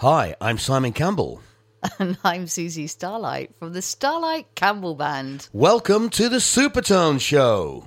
Hi, I'm Simon Campbell. And I'm Susie Starlight from the Starlight Campbell Band. Welcome to the Supertone Show.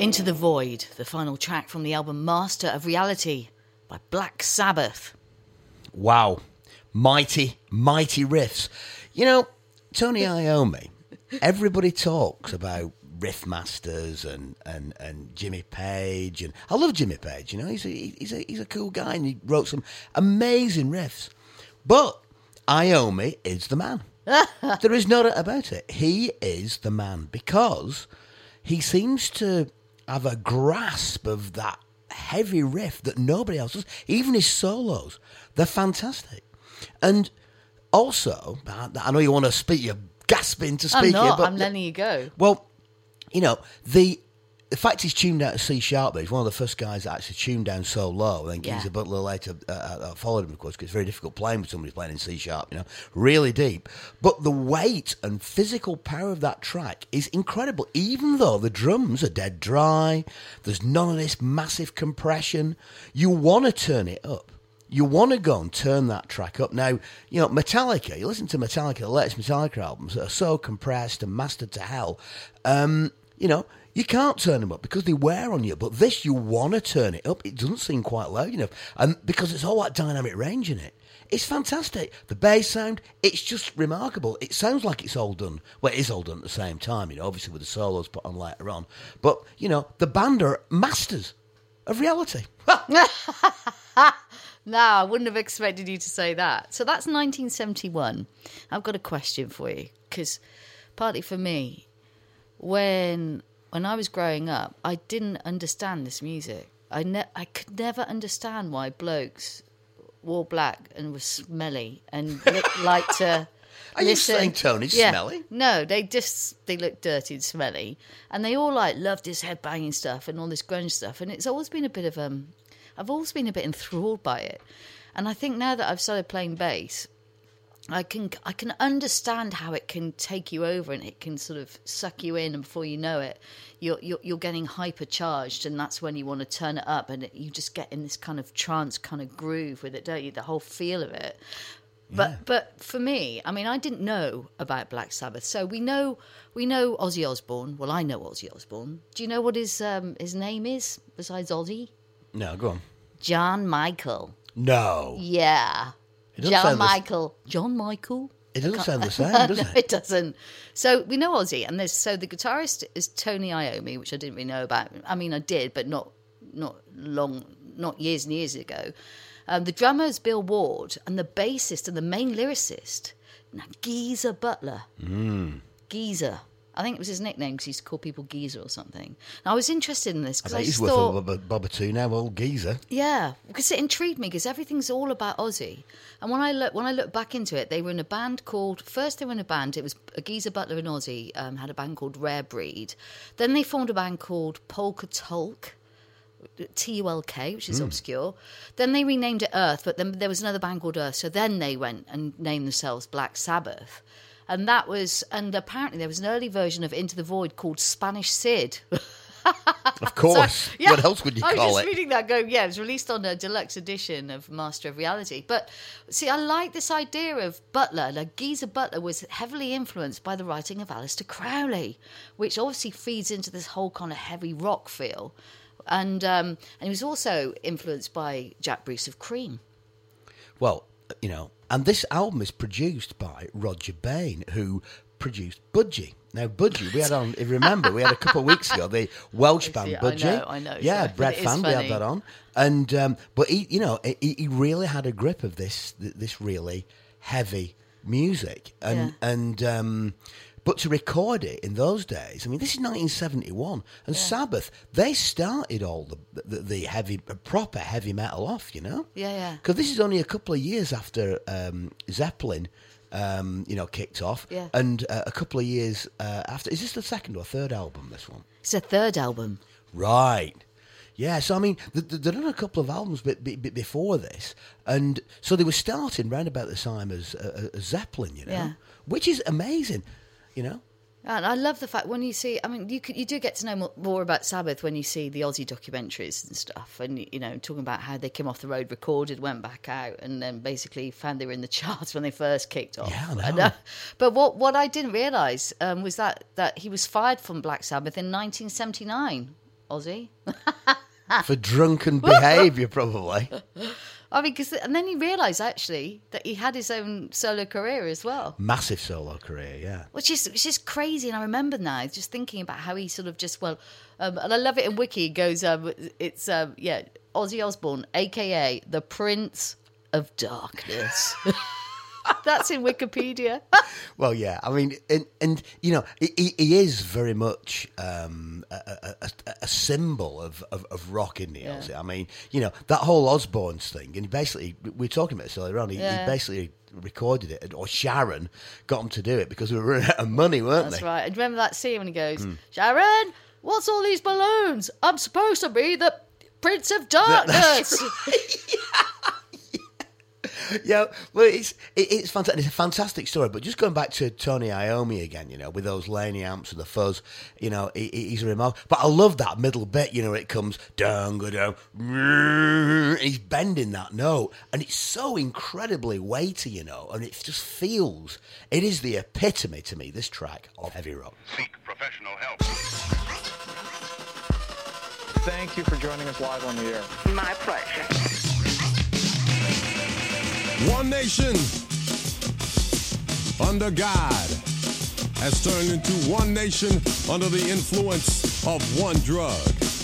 Into the Void, the final track from the album Master of Reality by Black Sabbath. Wow. Mighty, mighty riffs. You know, Tony Iommi, everybody talks about riff masters and Jimmy Page, and I love Jimmy Page. You know, he's a cool guy, and he wrote some amazing riffs. But Iommi is the man. There is no doubt about it. He is the man because he seems to have a grasp of that heavy riff that nobody else does. Even his solos, they're fantastic. And also, I know you want to speak. You're gasping to speak. I'm not. But I'm letting you go. Well, you know, the fact he's tuned out to C sharp, but he's one of the first guys that actually tuned down so low. And then Geezer Butler later followed him, of course, because it's very difficult playing with somebody playing in C sharp, you know, really deep. But the weight and physical power of that track is incredible, even though the drums are dead dry, there's none of this massive compression. You want to turn it up. You want to go and turn that track up. Now, you know, Metallica, you listen to Metallica, the latest Metallica albums that are so compressed and mastered to hell, you know, you can't turn them up because they wear on you. But this, you want to turn it up. It doesn't seem quite loud enough. And because it's all that dynamic range in it. It's fantastic. The bass sound, it's just remarkable. It sounds like it's all done. Well, it is all done at the same time, you know, obviously with the solos put on later on. But, you know, the band are masters of reality. No, I wouldn't have expected you to say that. So that's 1971. I've got a question for you, because partly for me, when I was growing up, I didn't understand this music. I could never understand why blokes wore black and were smelly and liked to Are you saying Tony's smelly? No, they look dirty and smelly. And they all loved this headbanging stuff and all this grunge stuff. And it's always been a bit of I've always been a bit enthralled by it. And I think now that I've started playing bass, I can understand how it can take you over and it can sort of suck you in, and before you know it, you're getting hypercharged, and that's when you want to turn it up, and you just get in this kind of trance kind of groove with it, don't you? The whole feel of it. But for me, I mean, I didn't know about Black Sabbath, so we know Ozzy Osbourne. Well, I know Ozzy Osbourne. Do you know what his name is besides Ozzy? No, go on. John Michael. No. Yeah. John Michael. John Michael? It doesn't sound the same, does it? No, it doesn't. So we know Ozzy, and so the guitarist is Tony Iommi, which I didn't really know about. I mean, I did, but not years and years ago. The drummer is Bill Ward, and the bassist and the main lyricist, Geezer Butler. Geezer. I think it was his nickname because he used to call people Geezer or something. And I was interested in this because I just thought... he's worth a bob or two now, old Geezer. Yeah, because it intrigued me because everything's all about Ozzy. And when I look back into it, they were in a band called... First they were in a band, it was Geezer Butler and Ozzy, had a band called Rare Breed. Then they formed a band called Polka Tulk, Tulk, which is obscure. Then they renamed it Earth, but then there was another band called Earth. So then they went and named themselves Black Sabbath. And apparently there was an early version of Into the Void called Spanish Sid. Of course. So, yeah, what else would you call it? I was just reading that going, yeah, it was released on a deluxe edition of Master of Reality. But see, I like this idea of Butler. Like Geezer Butler was heavily influenced by the writing of Aleister Crowley, which obviously feeds into this whole kind of heavy rock feel. And he was also influenced by Jack Bruce of Cream. Well, you know, and this album is produced by Roger Bain, who produced Budgie. Now, Budgie, we had on, if you remember, we had a couple of weeks ago, the Welsh band Budgie. I know. Yeah, Brett Fan, we had that on. And, but he really had a grip of this really heavy music. But to record it in those days, I mean, this is 1971, and Sabbath, they started all the heavy, proper heavy metal off, you know? Yeah. Because this is only a couple of years after Zeppelin, kicked off, and a couple of years after. Is this the second or third album, this one? It's a third album. Right. Yeah, so I mean, they've done a couple of albums before this, and so they were starting round about the time as Zeppelin, you know, which is amazing. You know, and I love the fact when you see. I mean, you do get to know more about Sabbath when you see the Ozzy documentaries and stuff, and talking about how they came off the road, recorded, went back out, and then basically found they were in the charts when they first kicked off. Yeah, I know. But what I didn't realise was that he was fired from Black Sabbath in 1979. Ozzy. For drunken behaviour, probably. I mean, and then he realised, actually, that he had his own solo career as well. Massive solo career, yeah. Which is crazy, and I remember now, just thinking about how he sort of just, and I love it in Wiki, it goes, it's, Ozzy Osbourne, a.k.a. the Prince of Darkness. That's in Wikipedia. Well, yeah, I mean, and you know, he is very much a symbol of rock in the Ozzy. I mean, you know, that whole Osbourne's thing, and we were talking about this earlier on, he basically recorded it, or Sharon got him to do it because we were running out of money, weren't they? That's right. And remember that scene when he goes, Sharon, what's all these balloons? I'm supposed to be the Prince of Darkness. That's right. Yeah, well, it's fantastic. It's a fantastic story. But just going back to Tony Iommi again, you know, with those Laney amps and the fuzz, you know, he's a remarkable. But I love that middle bit. You know, it comes down, go down. He's bending that note, and it's so incredibly weighty, you know, and it just feels. It is the epitome to me, this track, of heavy rock. Seek professional help. Thank you for joining us live on the air. My pleasure. One nation under God has turned into one nation under the influence of one drug.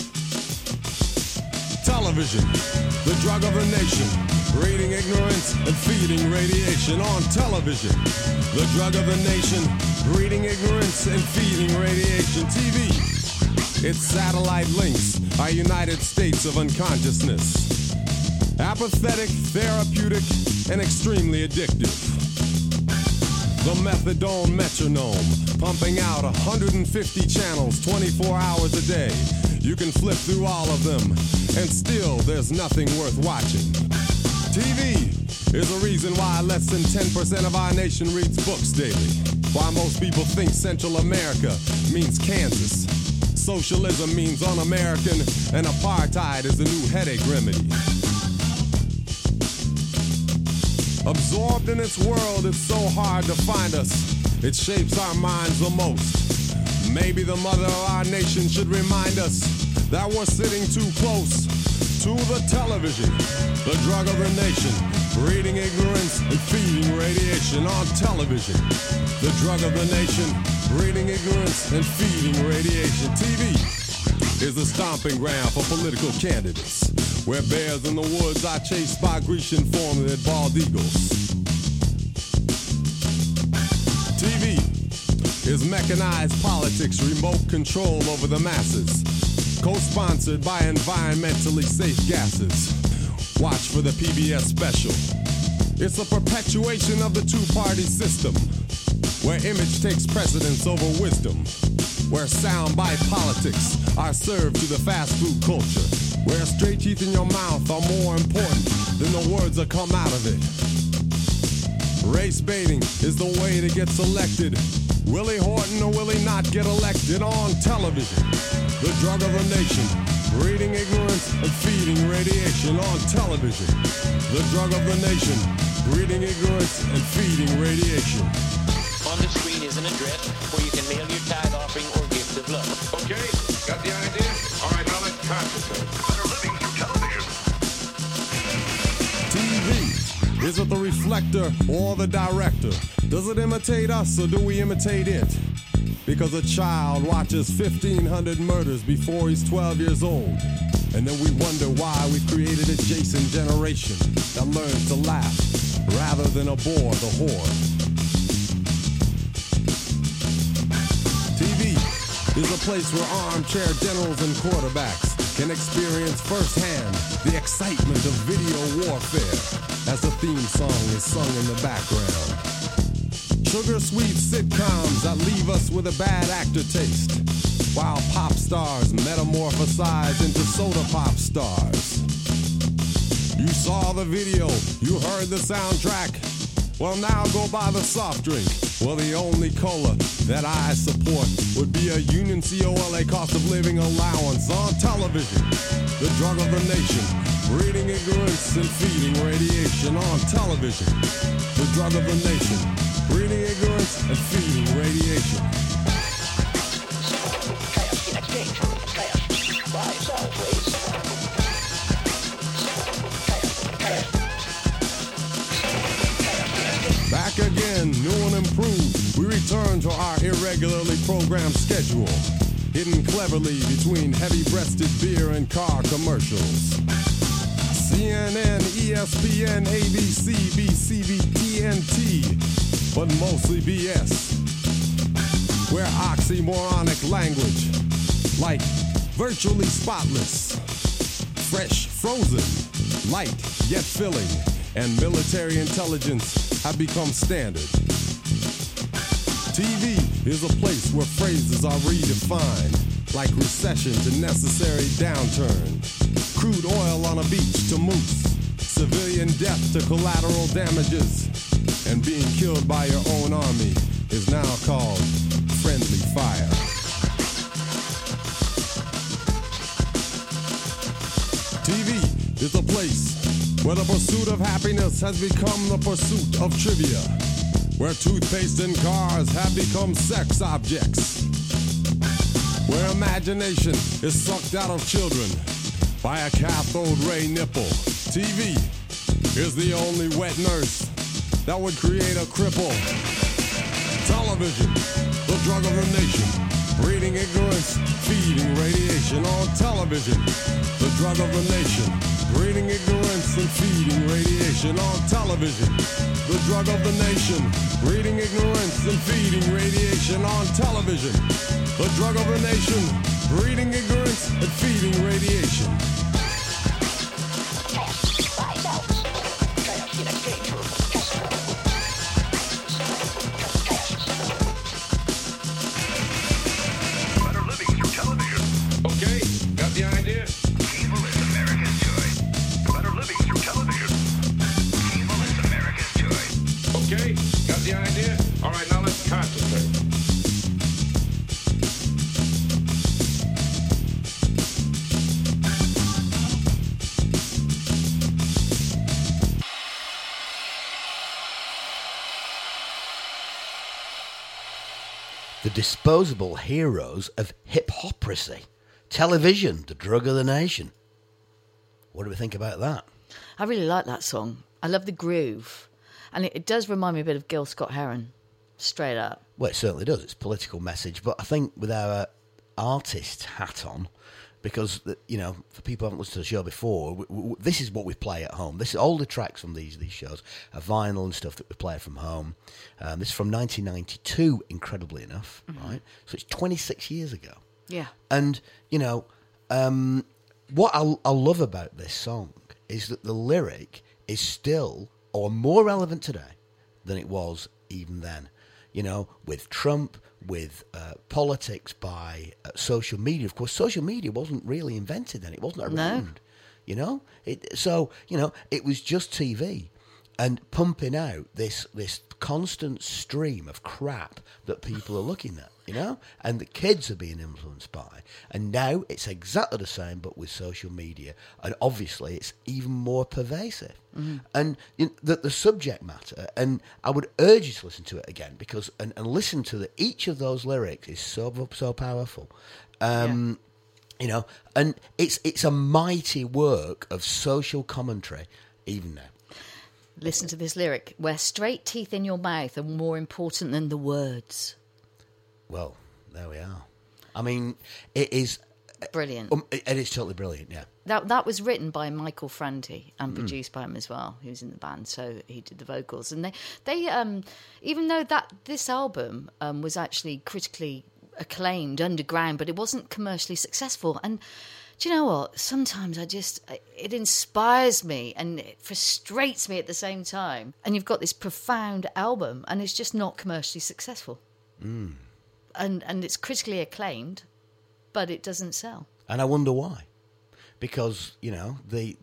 Television, the drug of the nation, breeding ignorance and feeding radiation. On television, the drug of the nation, breeding ignorance and feeding radiation. TV, its satellite links, our United States of unconsciousness. Apathetic, therapeutic, and extremely addictive. The methadone metronome, pumping out 150 channels 24 hours a day. You can flip through all of them, and still there's nothing worth watching. TV is a reason why less than 10% of our nation reads books daily. Why most people think Central America means Kansas. Socialism means un-American, and apartheid is the new headache remedy. Absorbed in its world, it's so hard to find us. It shapes our minds the most. Maybe the mother of our nation should remind us that we're sitting too close to the television, the drug of the nation, breeding ignorance and feeding radiation. On television, the drug of the nation, breeding ignorance and feeding radiation. TV is the stomping ground for political candidates, where bears in the woods are chased by Grecian-formed bald eagles. TV is mechanized politics, remote control over the masses, co-sponsored by environmentally safe gases. Watch for the PBS special. It's a perpetuation of the two-party system, where image takes precedence over wisdom, where soundbite politics are served to the fast food culture, where straight teeth in your mouth are more important than the words that come out of it. Race baiting is the way to get selected. Will he Horton or will he not get elected? On television, the drug of the nation, breeding ignorance and feeding radiation. On television, the drug of the nation, breeding ignorance and feeding radiation. On the screen is an address where you can mail your tithe offering or gift of love. Okay, got the idea? All right, now let's concentrate. Better living through television. TV, is it the reflector or the director? Does it imitate us or do we imitate it? Because a child watches 1,500 murders before he's 12 years old. And then we wonder why we created a Jason generation that learns to laugh rather than abhor the horror. TV is a place where armchair generals and quarterbacks can experience firsthand the excitement of video warfare as the theme song is sung in the background. Sugar-sweet sitcoms that leave us with a bad actor taste, while pop stars metamorphosize into soda pop stars. You saw the video, you heard the soundtrack. Well, now go buy the soft drink. Well, the only cola that I support would be a Union COLA cost of living allowance. On television, the drug of the nation, breeding ignorance and feeding radiation. On television, the drug of the nation, breeding ignorance and feeding radiation. regularly programmed schedule, hidden cleverly between heavy-breasted beer and car commercials. CNN, ESPN, ABC, BCB, TNT, but mostly BS. Where oxymoronic language, like virtually spotless, fresh, frozen, light yet filling, and military intelligence have become standard. TV is a place where phrases are redefined, like recession to necessary downturn, crude oil on a beach to moose, civilian death to collateral damages, and being killed by your own army is now called friendly fire. TV is a place where the pursuit of happiness has become the pursuit of trivia, where toothpaste and cars have become sex objects, where imagination is sucked out of children by a cathode ray nipple. TV is the only wet nurse that would create a cripple. Television, the drug of the nation, breeding ignorance, feeding radiation. On television, the drug of the nation, breeding ignorance and feeding radiation. On television, the drug of the nation, breeding ignorance and feeding radiation. On television, the drug of the nation, breeding ignorance and feeding radiation. Better living through television. Okay, got the idea? Evil is America's choice. Better living through television. Evil is America's choice. Okay, got the idea? All right, now let's concentrate. The disposable heroes of hip-hoprisy. Television, the drug of the nation. What do we think about that? I really like that song. I love the groove. And it does remind me a bit of Gil Scott-Heron, straight up. Well, it certainly does. It's a political message. But I think with our artist hat on, because, you know, for people who haven't listened to the show before, this is what we play at home. This is all the tracks from these shows, a vinyl and stuff that we play from home. This is from 1992, incredibly enough, right? So it's 26 years ago. Yeah. And, you know, what I love about this song is that the lyric is still, or more relevant today than it was even then. You know, with Trump, with politics by social media. Of course, social media wasn't really invented then. It wasn't around. No. You know? So, you know, it was just TV and pumping out this constant stream of crap that people are looking at, you know? And the kids are being influenced by. And now it's exactly the same, but with social media. And obviously it's even more pervasive. Mm-hmm. And you know, the subject matter, and I would urge you to listen to it again, because and listen to each of those lyrics is so powerful. You know, and it's a mighty work of social commentary even now. Listen to this lyric, where straight teeth in your mouth are more important than the words. Well, there we are. I mean, it is... Brilliant. It is totally brilliant, yeah. That was written by Michael Franti and produced by him as well. He was in the band, so he did the vocals. And they even though this album was actually critically acclaimed underground, but it wasn't commercially successful. And do you know what? Sometimes it inspires me and it frustrates me at the same time. And you've got this profound album and it's just not commercially successful. And it's critically acclaimed, but it doesn't sell. And I wonder why. Because, you know, the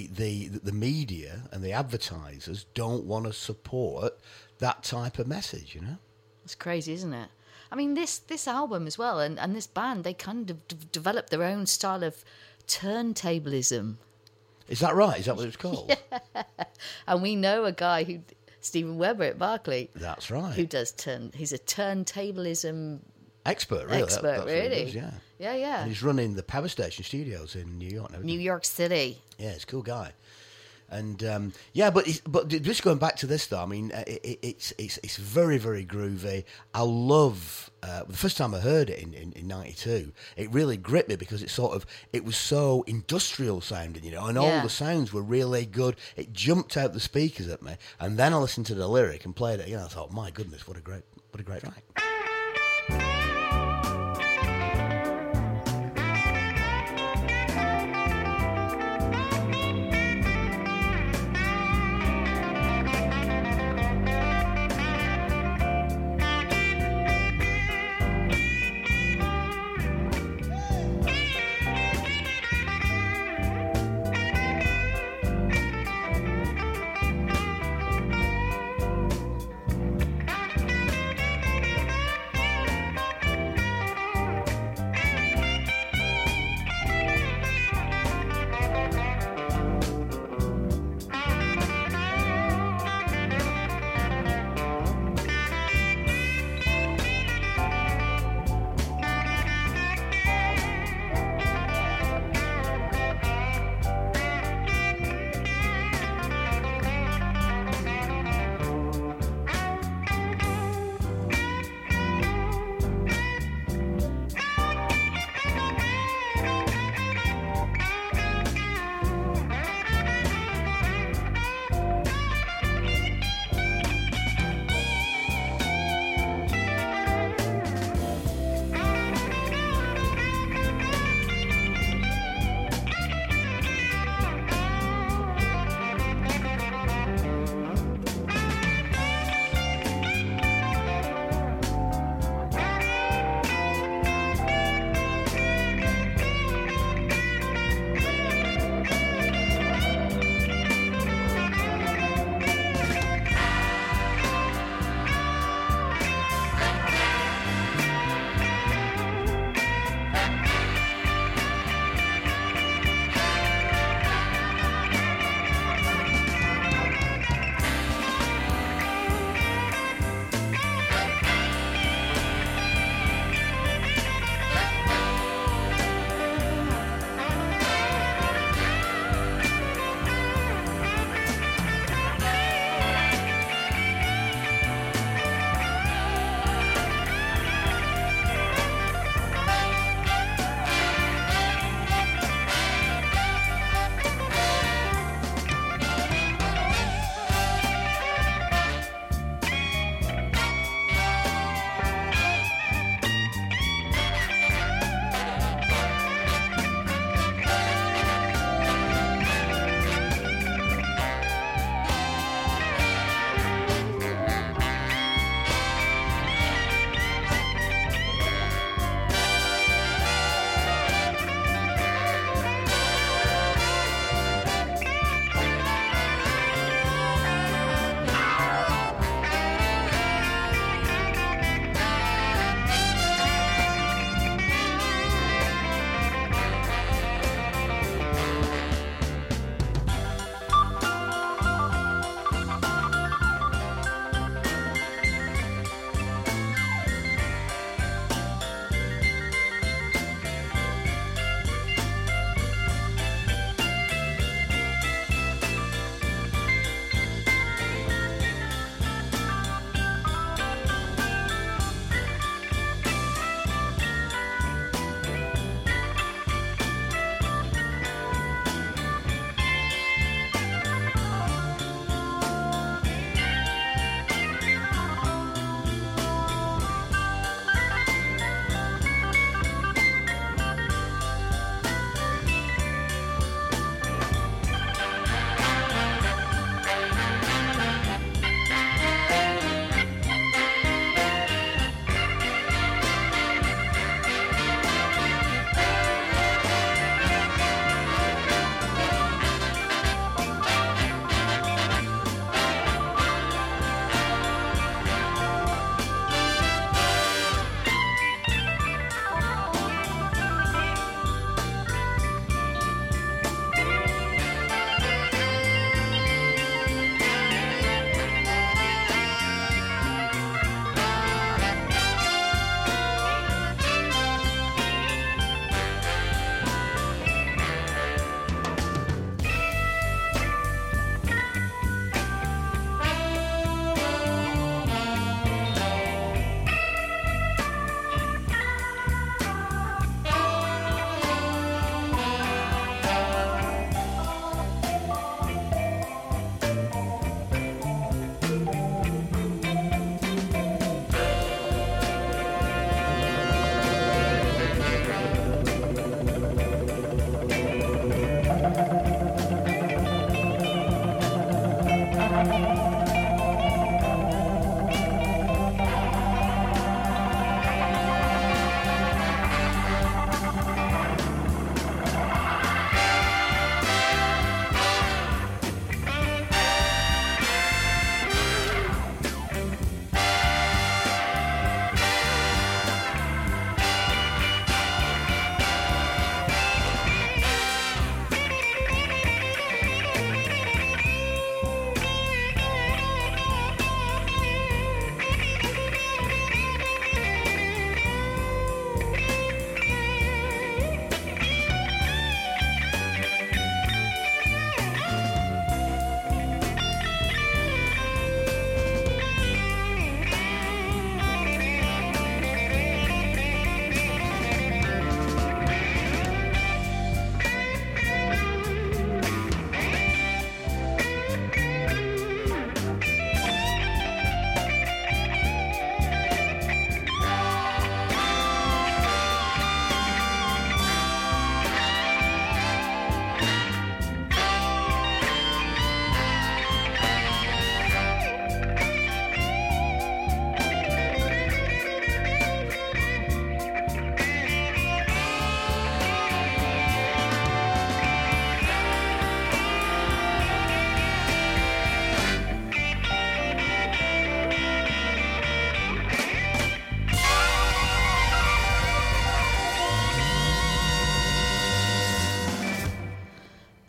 media and the advertisers don't want to support that type of message, you know? It's crazy, isn't it? I mean, this album as well, and this band, they kind of developed their own style of turntablism. Is that right? Is that what it's called? Yeah. And we know a guy Stephen Weber at Barclay. That's right. Who does he's a turntablism expert, really. That's really. What he does, yeah. Yeah. And he's running the Power Station Studios in New York. New York City. Yeah, he's a cool guy. And but just going back to this though, I mean, it's very, very groovy. I love the first time I heard it in '92. It really gripped me because it was so industrial sounding, you know, and all the sounds were really good. It jumped out the speakers at me, and then I listened to the lyric and played it. You know, I thought, my goodness, what a great track.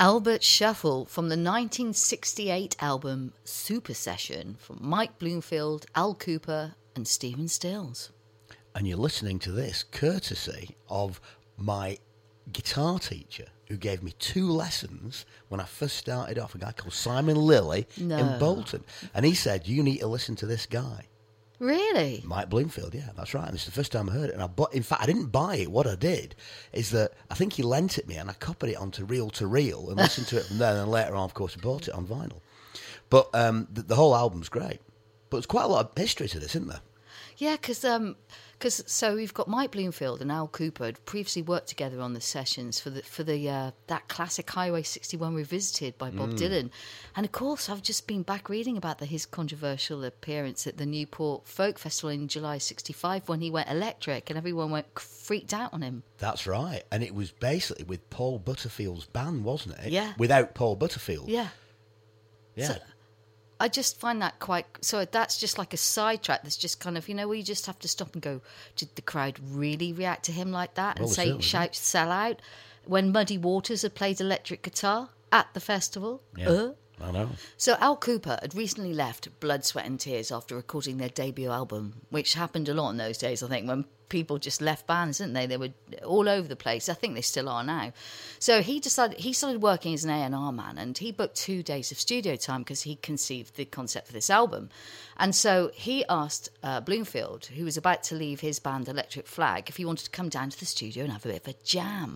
Albert Shuffle from the 1968 album Super Session from Mike Bloomfield, Al Cooper and Stephen Stills. And you're listening to this courtesy of my guitar teacher who gave me 2 lessons when I first started off, a guy called Simon Lilly in Bolton. And he said, you need to listen to this guy. Really? Mike Bloomfield, yeah, that's right. And this is the first time I heard it. And in fact, I didn't buy it. What I did is that I think he lent it me and I copied it onto reel to reel and listened to it from there. And then later on, of course, I bought it on vinyl. But the whole album's great. But there's quite a lot of history to this, isn't there? Yeah, because so we've got Mike Bloomfield and Al Cooper had previously worked together on the sessions for that classic Highway 61 Revisited by Bob Dylan, and of course I've just been back reading about his controversial appearance at the Newport Folk Festival in July '65 when he went electric and everyone went freaked out on him. That's right, and it was basically with Paul Butterfield's band, wasn't it? Yeah. Without Paul Butterfield. Yeah. Yeah. So, I just find that quite... So that's just like a sidetrack that's just kind of, where you just have to stop and go, did the crowd really react to him like that? And shout, sell out? When Muddy Waters had played electric guitar at the festival? Yeah, I know. So Al Cooper had recently left Blood, Sweat and Tears after recording their debut album, which happened a lot in those days, I think, when people just left bands, didn't they? They were all over the place. I think they still are now. So he started working as an A&R man, and he booked 2 days of studio time because he conceived the concept for this album. And so he asked Bloomfield, who was about to leave his band Electric Flag, if he wanted to come down to the studio and have a bit of a jam.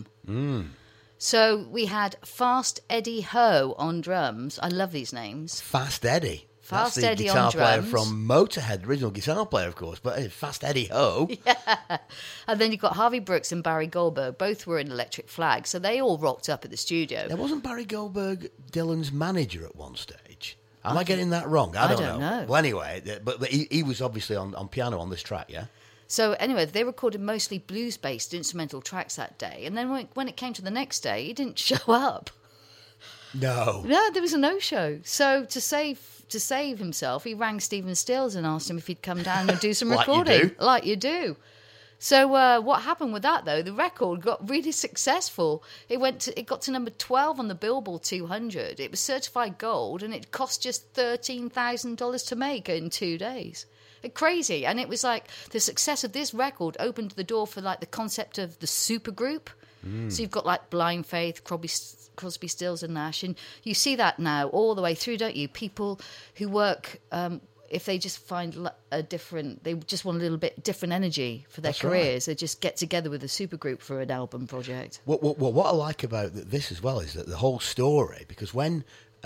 So we had Fast Eddie Ho on drums. I love these names. Fast Eddie. Fast That's the Eddie guitar on player drums. from Motorhead, the original guitar player, of course, but Fast Eddie Ho. Yeah. And then you've got Harvey Brooks and Barry Goldberg. Both were in Electric Flag, so they all rocked up at the studio. Now, wasn't Barry Goldberg Dylan's manager at one stage? Am I getting that wrong? I don't know. Well, anyway, but he was obviously on piano on this track, yeah? So anyway, they recorded mostly blues-based instrumental tracks that day. And then when it came to the next day, he didn't show up. No. No, there was a no-show. So to save himself, he rang Stephen Stills and asked him if he'd come down and do some recording. Like you do. So what happened with that, though? The record got really successful. It got to number 12 on the Billboard 200. It was certified gold, and it cost just $13,000 to make in 2 days. Crazy. And it was like the success of this record opened the door for like the concept of the supergroup. So you've got like Blind Faith, Crosby, Stills and Nash, and you see that now all the way through, don't you? People who work, if they just find they just want a little bit different energy for their careers, right. They just get together with a supergroup for an album project. Well, what I like about this as well is that the whole story, because when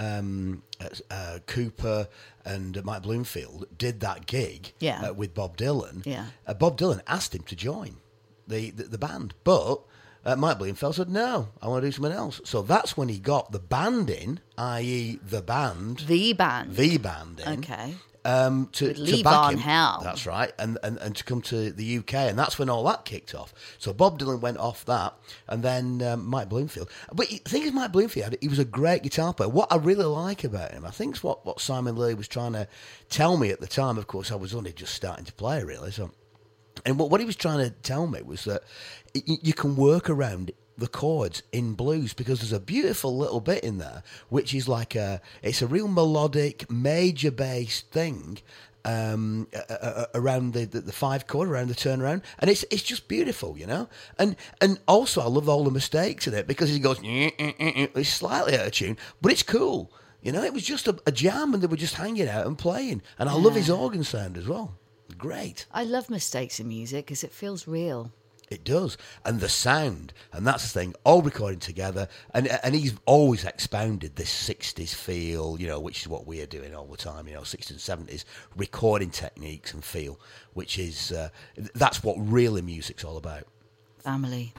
Cooper and Mike Bloomfield did that gig with Bob Dylan, Bob Dylan asked him to join the band, but Mike Bloomfield said, no, I want to do something else. So that's when he got the band in, i.e. the band in. Okay. To Lee back Von him. Hell. That's right, and to come to the UK, and that's when all that kicked off. So Bob Dylan went off that, and then Mike Bloomfield. But the thing is, Mike Bloomfield, he was a great guitar player. What I really like about him, I think, is what Simon Lilly was trying to tell me at the time. Of course, I was only just starting to play, really. So, and what he was trying to tell me was that you can work around the chords in blues, because there's a beautiful little bit in there which is like it's a real melodic major bass thing around the 5 chord, around the turnaround, and it's just beautiful, and also I love all the mistakes in it, because he goes it's slightly out of tune, but it's cool, it was just a jam, and they were just hanging out and playing, and I love his organ sound as well. Great. I love mistakes in music because it feels real. It does. And the sound, and that's the thing, all recording together. And he's always expounded this 60s feel, which is what we are doing all the time, 60s and 70s, recording techniques and feel, which is, that's what really music's all about. Family.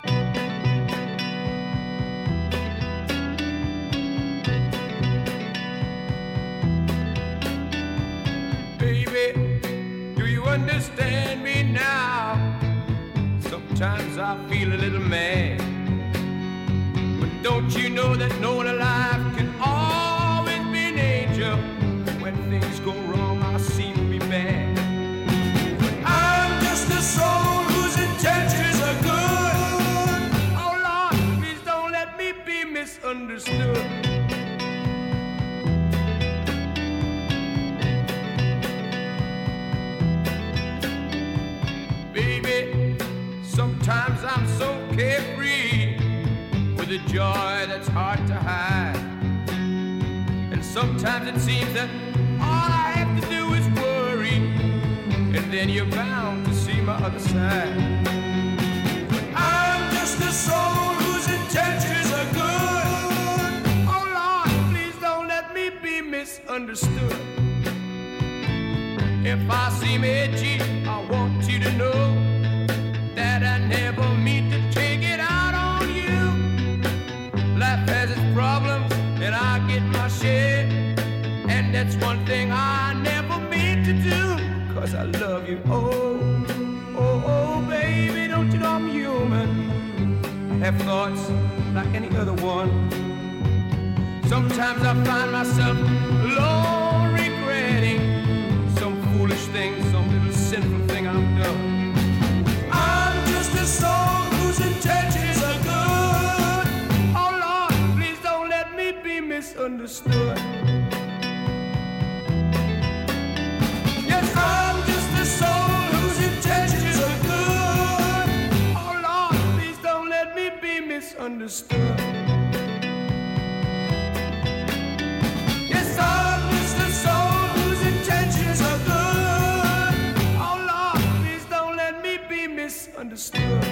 Baby, do you understand me now? Sometimes I feel a little mad, but don't you know that no one alive can always be an angel? When things go wrong, I seem to be bad, but I'm just a soul whose intentions are good. Oh Lord, please don't let me be misunderstood. joy that's hard to hide. And sometimes it seems that all I have to do is worry, and then you're bound to see my other side. But I'm just a soul whose intentions are good. Oh Lord, please don't let me be misunderstood. If I seem edgy, I want you to know that I never mean to take it out on you. Life has its problems, and I get my share. And that's one thing I never mean to do, 'cause I love you. Oh, oh, oh, baby, don't you know I'm human? Have thoughts like any other one. Sometimes I find myself alone regretting some foolish thing, some little sinful thing I've done. I'm just a soul whose intentions are good. Oh Lord, please don't let me be misunderstood. Yes, I'm just a soul whose intentions are good. Oh Lord, please don't let me be misunderstood. Yes, I'm just a soul whose intentions are good. Oh Lord, please don't let me be misunderstood.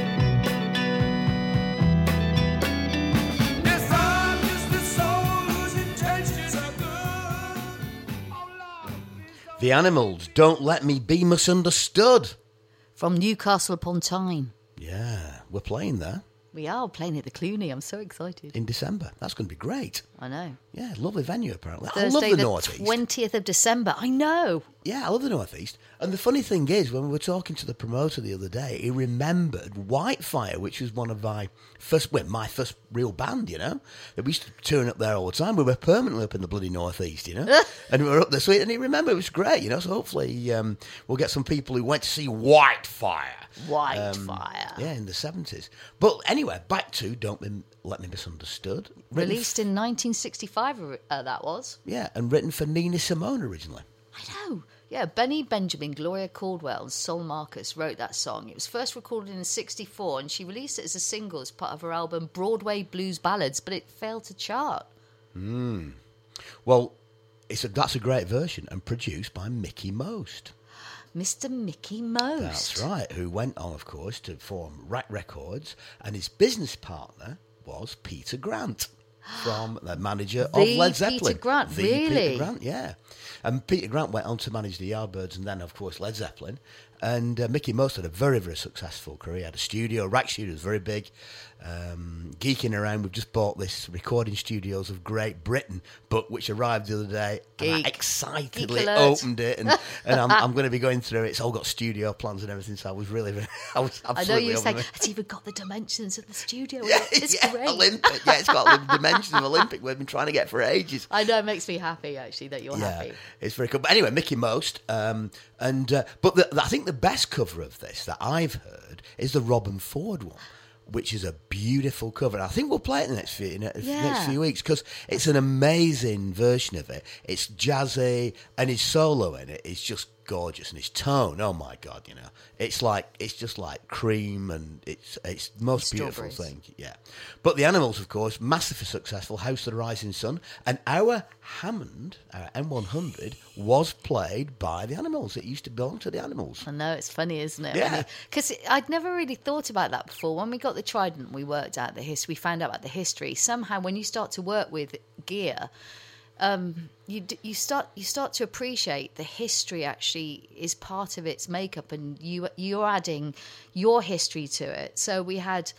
Yes, I'm just a soul whose intentions are good. Oh Lord, please don't. The Animals, Don't Let Me Be Misunderstood. From Newcastle upon Tyne. Yeah, we're playing there We are playing at the Cluny. I'm so excited. in December. That's going to be great. I know. Yeah, lovely venue apparently. I Thursday, love the the North East. 20th of December. I know. Yeah, I love the North East. And the funny thing is, when we were talking to the promoter the other day, he remembered Whitefire, which was one of my first real band, you know. That we used to turn up there all the time. We were permanently up in the bloody North East, you know. And we were up there, so and he remembered. It was great, you know. So hopefully we'll get some people who went to see Whitefire. Whitefire. Yeah, in the 70s. But anyway, back to Don't Let Me Misunderstood. Released in 1965, that was. Yeah, and written for Nina Simone originally. I know. Yeah, Benny Benjamin, Gloria Caldwell, and Sol Marcus wrote that song. It was first recorded in '64, and she released it as a single as part of her album Broadway Blues Ballads, but it failed to chart. Well, that's a great version and produced by Mickey Most. Mr. Mickey Most. That's right, who went on, of course, to form Rack Records, and his business partner was Peter Grant, from the manager of Led Zeppelin. Peter Grant, The really? Peter Grant, yeah. And Peter Grant went on to manage the Yardbirds and then, of course, Led Zeppelin. And Mickey Most had a very, very successful career. He had a studio, Rack Studio was very big. Geeking around, we've just bought this recording studios of Great Britain, but which arrived the other day. And I Geek. excitedly Geek alert. opened it, and I'm going to be going through it. It's all got studio plans and everything, so I was really, I was absolutely I know you were over saying, it. it's even got the dimensions of the studio. Yeah, It's yeah, great. Olympic. Yeah, it's got the dimensions of Olympic we've been trying to get for ages. I know, it makes me happy, actually, that you're happy. It's very cool. But anyway, Mickey Most. But I think the best cover of this that I've heard is the Robin Ford one, which is a beautiful cover. And I think we'll play it in the next few weeks because it's an amazing version of it. It's jazzy, and his solo in it is just gorgeous, and his tone, oh my God, you know, it's just like cream, and it's the most beautiful thing. Yeah. But the Animals, of course, massively successful, House of the Rising Sun, and our Hammond, our M100, was played by the Animals. It used to belong to the Animals. I know, it's funny, isn't it? Yeah. Because I'd never really thought about that before. When we got the Trident, we worked out the history, we found out about the history. Somehow, when you start to work with gear, you start to appreciate the history actually is part of its makeup, and you're adding your history to it. So we had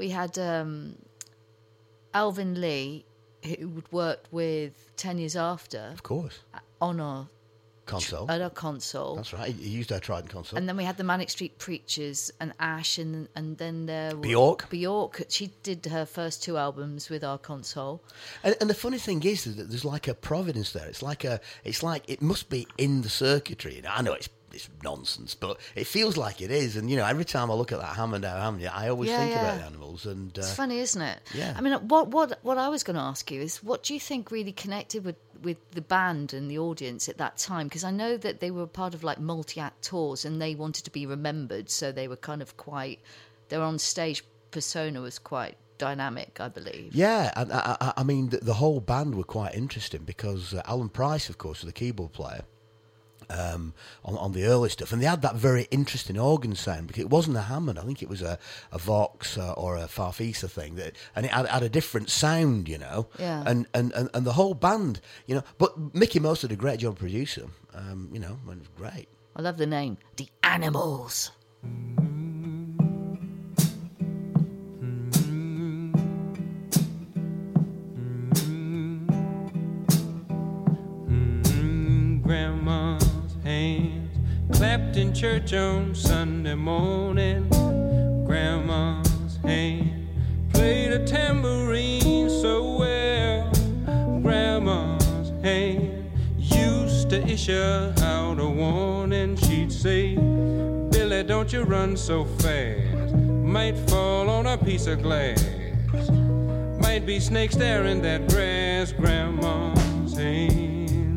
Alvin Lee, who would work with 10 Years After, Of course. on our Console. at our console. That's right. He used our Trident console. And then we had the Manic Street Preachers and Ash, and then there were Bjork. Bjork. She did her first 2 albums with our console. And the funny thing is that there's like a providence there. It's like it must be in the circuitry. I know it's nonsense, but it feels like it is. And you know, every time I look at that Hammond, I always think about the Animals. And it's funny, isn't it? Yeah. I mean, what I was going to ask you is, what do you think really connected with the band and the audience at that time? Because I know that they were part of like multi-act tours, and they wanted to be remembered, so they were kind of their on-stage persona was quite dynamic, I believe. Yeah, and I mean, the whole band were quite interesting because Alan Price, of course, was the keyboard player on the early stuff, and they had that very interesting organ sound because it wasn't a Hammond. I think it was a Vox or a Farfisa thing, and it had a different sound, you know. Yeah. And the whole band, you know. But Mickey Most did a great job producing, you know, and it was great. I love the name, The Animals. Grandma's hands clapped in church on Sunday morning. Grandma's hand played a tambourine so well. Grandma's hand used to issue out a warning. She'd say, Billy, don't you run so fast. Might fall on a piece of glass. Might be snakes there in that grass. Grandma's hand.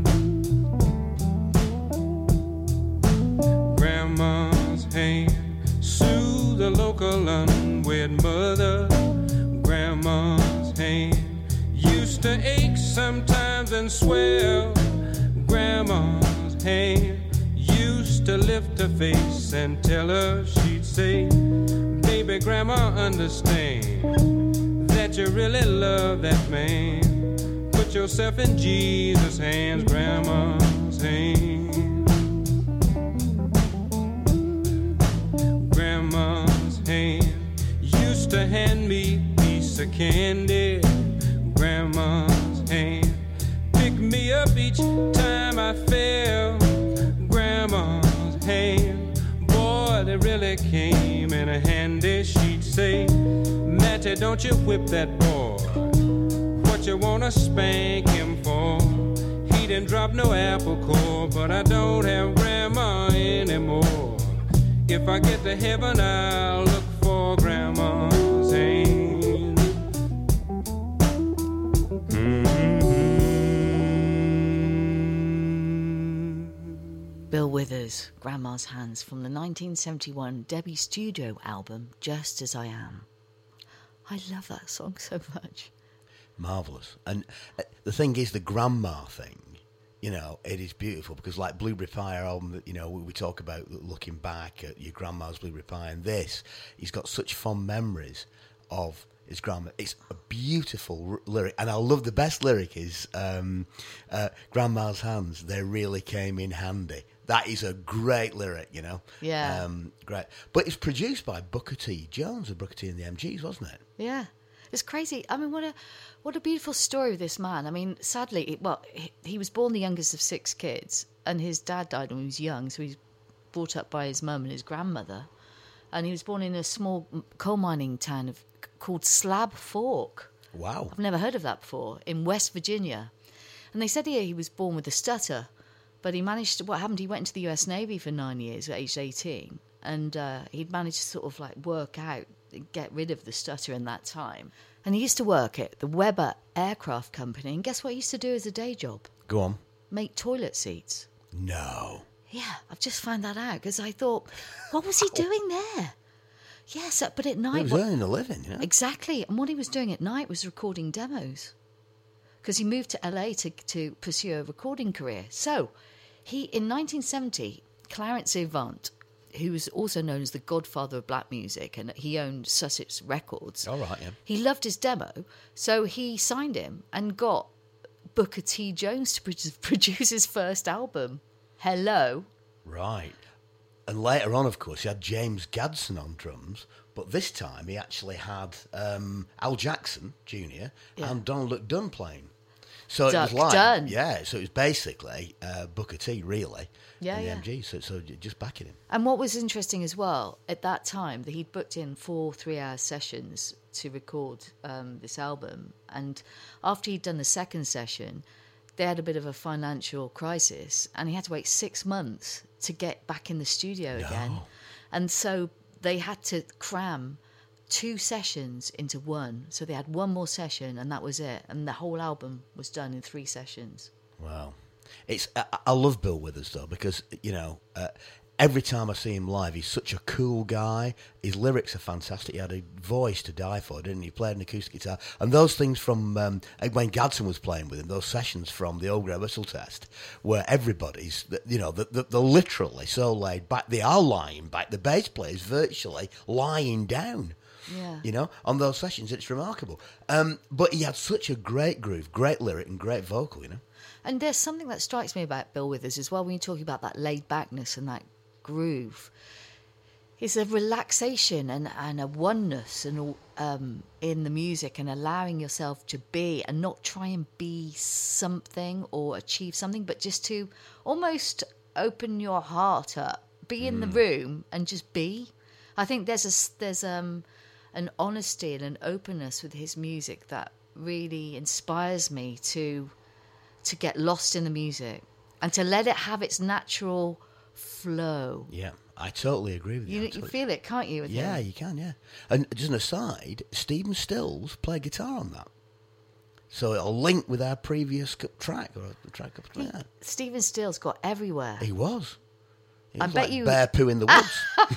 Grandma's hand soothe the local unwed mother. Grandma's hand used to ache sometimes and swell. Grandma's hand used to lift her face and tell her, she'd say, baby, Grandma, understand that you really love that man. Put yourself in Jesus' hands. Grandma's hand. Grandma's hand used to hand me a piece of candy. Grandma's hand picked me up each time I fell. Grandma's hand, boy, they really came in handy. She'd say, Matty, don't you whip that boy. What you wanna spank him for? He didn't drop no apple core, but I don't have Grandma anymore. If I get to heaven, I'll look for Grandma's hand. Bill Withers, Grandma's Hands, from the 1971 Debbie Studio album, Just As I Am. I love that song so much. Marvellous. And the thing is, the grandma thing, you know, it is beautiful because, like Blueberry Pie album, you know, we talk about looking back at your grandma's Blueberry Pie, and this, he's got such fond memories of his grandma. It's a beautiful lyric, and I love the best lyric is Grandma's hands, they really came in handy. That is a great lyric, you know. Yeah. Great. But it's produced by Booker T. Jones of Booker T and the MGs, wasn't it? Yeah. It's crazy. I mean, what a beautiful story of this man. I mean, sadly, he was born the youngest of 6 kids, and his dad died when he was young, so he was brought up by his mum and his grandmother. And he was born in a small coal mining town called Slab Fork. Wow. I've never heard of that before, in West Virginia. And they said here he was born with a stutter, but he managed to, what happened, he went into the US Navy for 9 years at age 18, and he'd managed to sort of like work out, get rid of the stutter in that time. And he used to work at the Weber Aircraft Company, and guess what he used to do as a day job? Go on. Make toilet seats. No. Yeah, I've just found that out, because I thought, what was he doing there? Yes, but at night... He was earning a living, you know. Exactly, and what he was doing at night was recording demos, because he moved to LA to pursue a recording career. So, in 1970, Clarence Avant, who was also known as the godfather of black music, and he owned Sussex Records. All right, yeah. He loved his demo, so he signed him and got Booker T. Jones to produce his first album, Hello. Right. And later on, of course, he had James Gadson on drums, but this time he actually had Al Jackson Jr. and Donald Dunn playing. So it was like, Dunn. Yeah, so it was basically Booker T, really, Yeah, in the yeah. MG, so just backing him. And what was interesting as well, at that time, that he'd booked in 4 3-hour sessions to record this album. And after he'd done the second session, they had a bit of a financial crisis, and he had to wait 6 months to get back in the studio again. And so they had to cram 2 sessions into one. So they had one more session, and that was it. And the whole album was done in 3 sessions. Wow. I love Bill Withers, though, because, you know, every time I see him live, he's such a cool guy. His lyrics are fantastic. He had a voice to die for, didn't he? He played an acoustic guitar. And those things from when Gadsden was playing with him, those sessions from the old Grey Whistle Test, where everybody's, they're literally so laid back. They are lying back. The bass player's virtually lying down. Yeah. On those sessions. It's remarkable. But he had such a great groove, great lyric and great vocal, And there's something that strikes me about Bill Withers as well when you're talking about that laid-backness and that groove. It's a relaxation and a oneness and in the music, and allowing yourself to be and not try and be something or achieve something, but just to almost open your heart up, be in the room and just be. I think there's an honesty and an openness with his music that really inspires me to get lost in the music and to let it have its natural flow. Yeah, I totally agree with you. You feel it, can't you? With Yeah, him? you can, yeah. And just an aside, Stephen Stills played guitar on that. So it'll link with our previous track, or the track up to that. Stephen Stills got everywhere. He was. He I was bet like you- Bear Poo in the Woods.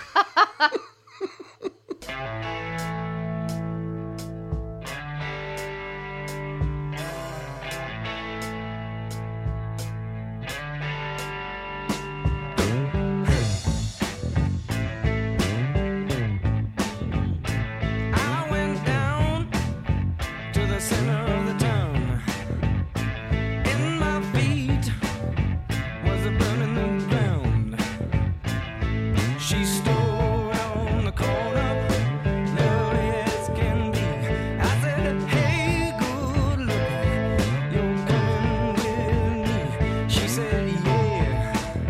I went down to the center of the town. In my feet was a burning the ground. She stood on the corner, lovely as can be. I said, hey, good looking, you're coming with me. She said, yeah,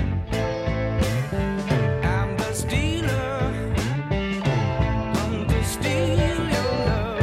I'm the stealer. Come to steal your love.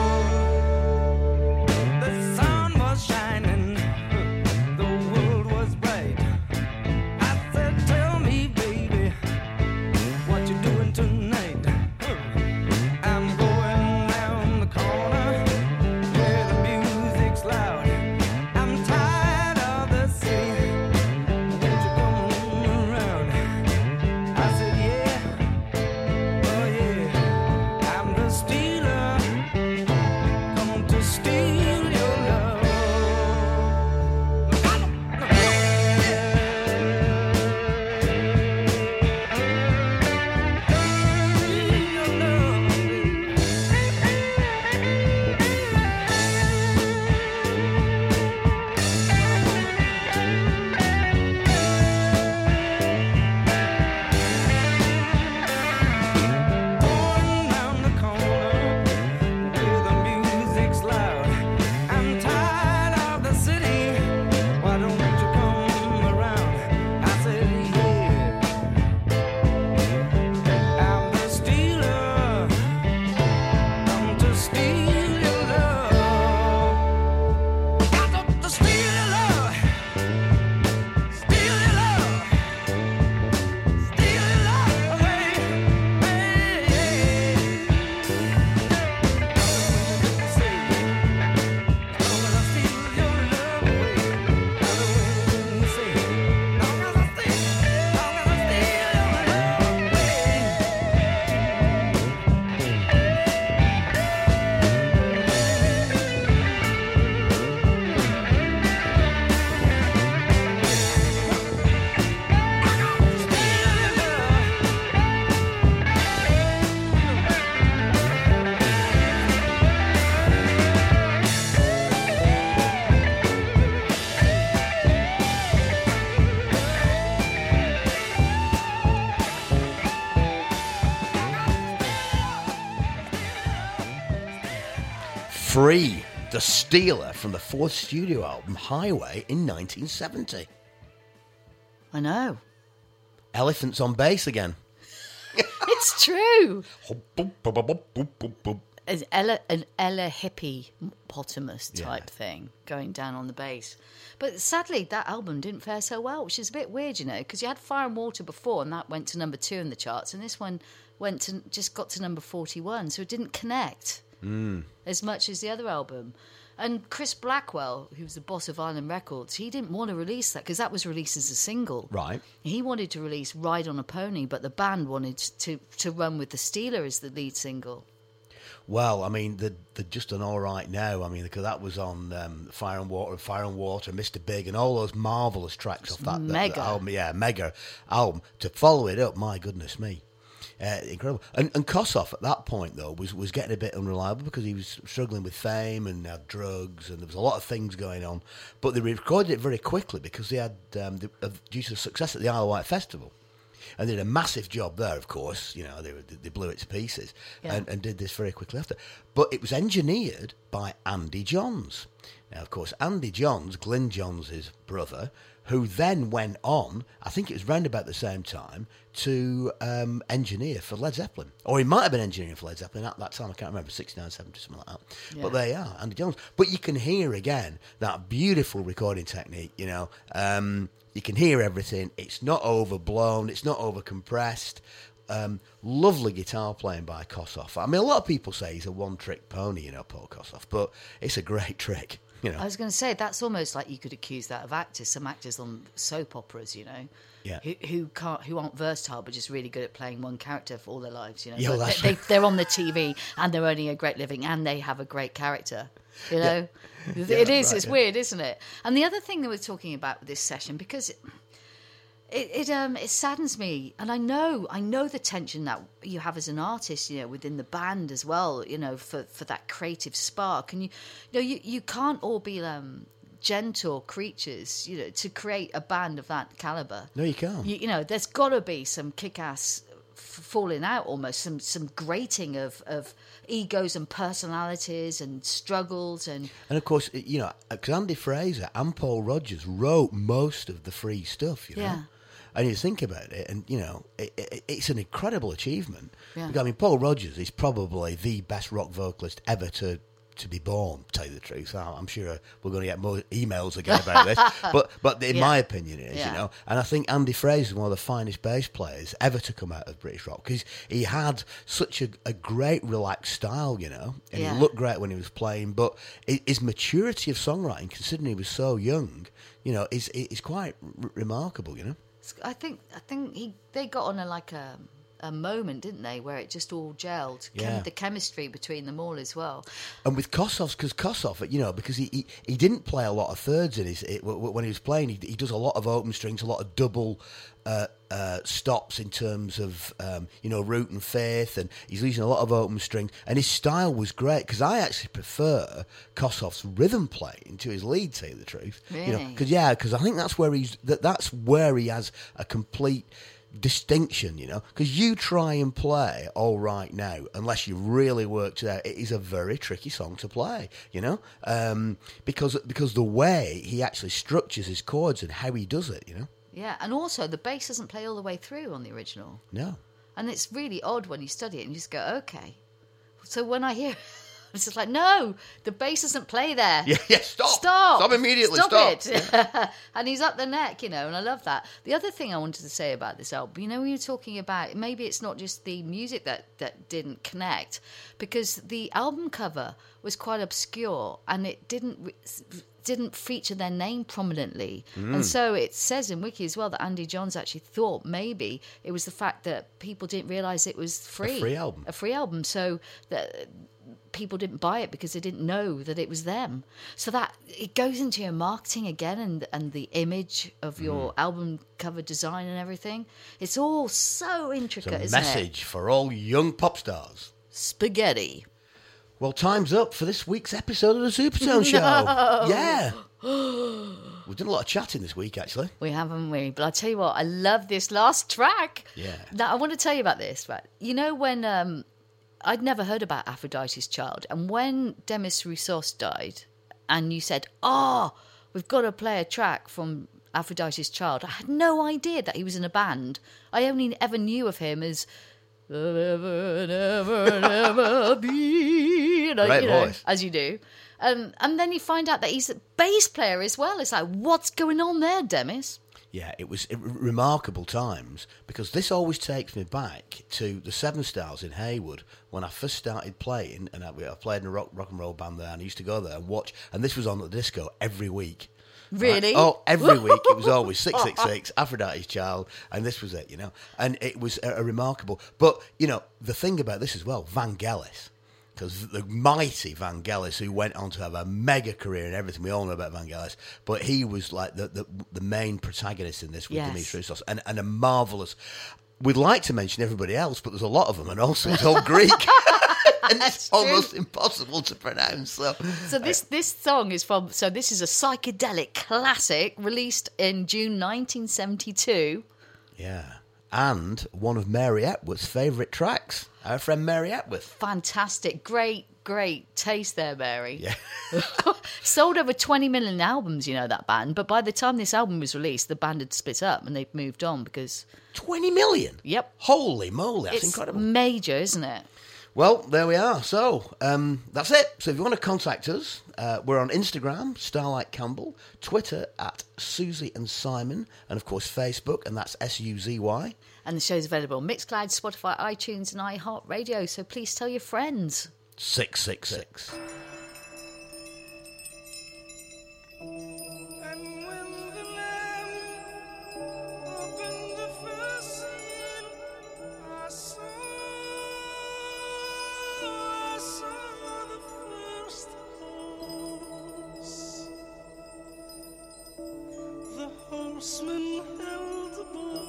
The sun was shining, the world was bright. I said, tell me, baby, what you doing tonight? I'm going down the corner where the music's loud. I'm tired of the city. Won't you come around? I said, yeah. Oh yeah, I'm the stealer, come to steal your love. Going round the corner where the music's loud. I'm tired of the city. Why don't you come around? I said, yeah. I'm the stealer, come to steal your love. I got to steal your love, steal your love, steal your love away. Free, the Stealer from the fourth studio album, Highway, in 1970. I know. Elephants on bass again. It's true. An Ella Hippie-potamus type thing going down on the bass. But sadly, that album didn't fare so well, which is a bit weird, because you had Fire and Water before, and that went to number 2 in the charts, and this one just got to number 41, so it didn't connect. as much as the other album. And Chris Blackwell, who was the boss of Island Records, he didn't want to release that because that was released as a single. Right. He wanted to release Ride on a Pony, but the band wanted to run with The Stealer as the lead single. Well, I mean, they're just done all right now. I mean, because that was on Fire and Water, Mr. Big, and all those marvellous tracks off that album. Yeah, mega album. To follow it up, my goodness me. Incredible. And Kossoff at that point, though, was getting a bit unreliable because he was struggling with fame and had drugs, and there was a lot of things going on. But they recorded it very quickly because they had, due to the success at the Isle of Wight Festival. And they did a massive job there, of course. You know, they blew it to pieces and did this very quickly after. But it was engineered by Andy Johns. Now, of course, Andy Johns, Glyn Johns' brother, who then went on, I think it was round about the same time, to engineer for Led Zeppelin. Or he might have been engineering for Led Zeppelin at that time. I can't remember, 69, 70, something like that. Yeah. But there you are, Andy Johns. But you can hear, again, that beautiful recording technique, you know. You can hear everything. It's not overblown. It's not overcompressed. Lovely guitar playing by Kossoff. I mean, a lot of people say he's a one-trick pony, you know, Paul Kossoff, but it's a great trick, you know. I was going to say, that's almost like you could accuse that of actors. Some actors on soap operas, you know, who aren't versatile but just really good at playing one character for all their lives, you know. Yeah, well, they're on the TV and they're earning a great living and they have a great character, you know. Yeah. It is. Right, it's weird, isn't it? And the other thing that we're talking about with this session, because it saddens me, and I know the tension that you have as an artist, you know, within the band as well, you know, for that creative spark, and you can't all be gentle creatures, you know, to create a band of that caliber. No, you can't. You know, there's got to be some kick-ass falling out, almost some grating of egos and personalities and struggles and of course, you know, because Andy Fraser and Paul Rodgers wrote most of the Free stuff, you know. Yeah. And you think about it, and you know, it's an incredible achievement. Yeah. Because, I mean, Paul Rodgers is probably the best rock vocalist ever to be born, to tell you the truth. I'm sure we're going to get more emails again about this, but in my opinion it is, you know. And I think Andy Fraser is one of the finest bass players ever to come out of British rock, because he had such a great relaxed style, you know, and he looked great when he was playing, but his maturity of songwriting, considering he was so young, you know, is quite remarkable, you know. I think they got on a moment, didn't they, where it just all gelled. The chemistry between them all as well. And with Kossoff, you know, because he didn't play a lot of thirds in when he was playing. He does a lot of open strings, a lot of double stops in terms of you know, root and fifth, and he's using a lot of open strings. And his style was great, because I actually prefer Kossoff's rhythm playing to his lead, to tell you the truth. Really? You know, because I think that's where he has a complete distinction, you know, because you try and play All Right Now, unless you really worked it out, it is a very tricky song to play, you know, because the way he actually structures his chords and how he does it, you know. Yeah, and also the bass doesn't play all the way through on the original. No. And it's really odd when you study it and you just go, okay. So when I hear it's just like, no, the bass doesn't play there. Yeah, stop immediately, stop it. Yeah. And he's up the neck, you know, and I love that. The other thing I wanted to say about this album, you know, when you're talking about, maybe it's not just the music that didn't connect, because the album cover was quite obscure and it didn't feature their name prominently. And so it says in Wiki as well that Andy Johns actually thought maybe it was the fact that people didn't realise it was free. A free album. So that people didn't buy it because they didn't know that it was them. So that it goes into your marketing again, and the image of your album cover design and everything. It's all so intricate, it's a isn't it? message for all young pop stars. Spaghetti. Well, time's up for this week's episode of the Supertone Show. Yeah. We've done a lot of chatting this week, actually. We haven't we? But I tell you what, I love this last track. Yeah. Now, I want to tell you about this, right? You know, when I'd never heard about Aphrodite's Child, and when Demis Roussos died, and you said, we've got to play a track from Aphrodite's Child, I had no idea that he was in a band. I only ever knew of him as never be, you know, voice. As you do. And then you find out that he's a bass player as well. It's like, what's going on there, Demis? Yeah, it was remarkable times, because this always takes me back to the Seven Stars in Haywood when I first started playing, and I played in a rock and roll band there, and I used to go there and watch, and this was on at the disco every week. Really? Right? Oh, every week. It was always 666, Aphrodite's Child, and this was it, And it was a remarkable... But, the thing about this as well, Vangelis, because the mighty Vangelis, who went on to have a mega career and everything, we all know about Vangelis, but he was like the main protagonist in this with Dimitri Roussos, and a marvellous... We'd like to mention everybody else, but there's a lot of them, and also it's all Greek. And it's almost impossible to pronounce. So this song is from... So this is a psychedelic classic released in June 1972. Yeah. And one of Mary Epworth's favourite tracks. Our friend Mary Epworth. Fantastic. Great taste there, Mary. Yeah. Sold over 20 million albums, that band. But by the time this album was released, the band had split up and they'd moved on because... 20 million? Yep. Holy moly, that's it's incredible. Major, isn't it? Well, there we are. So, that's it. So if you want to contact us, we're on Instagram, Starlight Campbell, Twitter at Susie and Simon, and of course Facebook, and that's SUZY. And the show's available on Mixcloud, Spotify, iTunes, and iHeartRadio. So please tell your friends. 666. Horseman held the bow,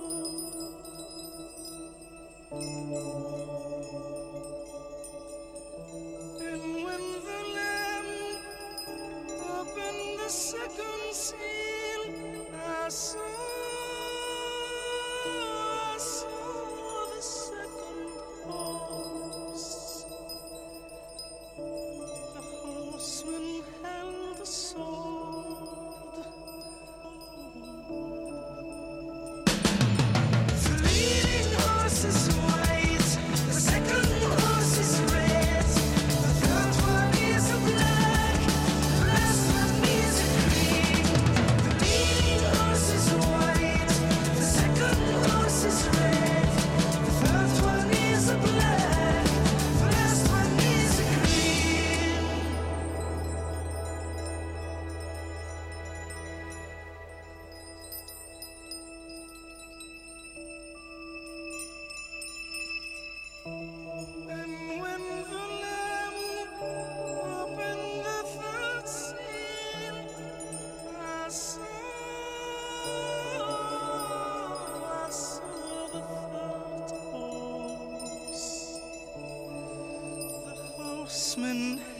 and when the Lamb opened the second seal, I saw the second horse. The horseman held a sword. Horseman